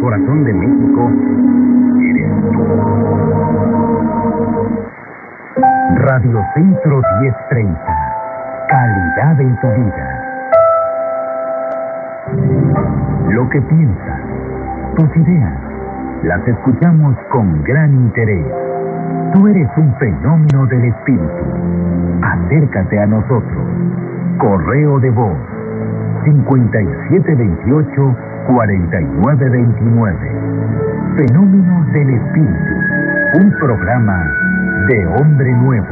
corazón de México, eres tú. Radio Centro 1030. Calidad en tu vida. Lo que piensas, tus ideas, las escuchamos con gran interés. Tú eres un fenómeno del espíritu. Acércate a nosotros. Correo de voz 5728-4929. Fenómenos del espíritu. Un programa de hombre nuevo.